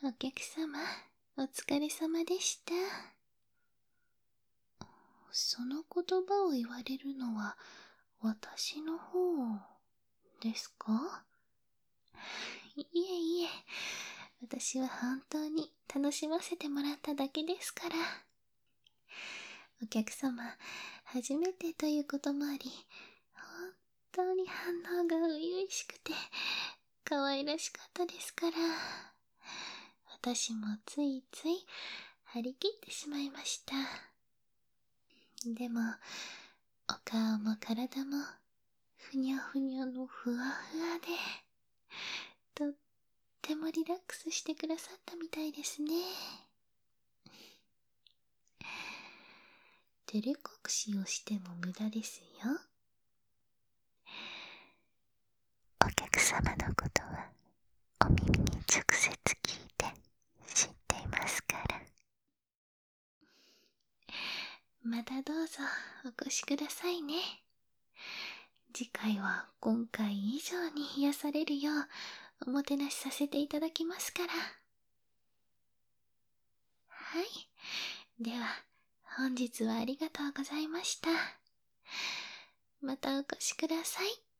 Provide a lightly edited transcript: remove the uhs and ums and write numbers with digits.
お客様、お疲れ様でした。その言葉を言われるのは私の方ですか？いえいえ、私は本当に楽しませてもらっただけですから。お客様、初めてということもあり、本当に反応が初々しくて、可愛らしかったですから、私もついつい張り切ってしまいました。でも、お顔も体も、ふにゃふにゃのふわふわで、とってもリラックスしてくださったみたいですね。照れ隠しをしても無駄ですよ。お客様のことはお耳に直接聞いて知っていますから。またどうぞお越しくださいね。次回は今回以上に癒されるようおもてなしさせていただきますから。はい。では、本日はありがとうございました。またお越しください。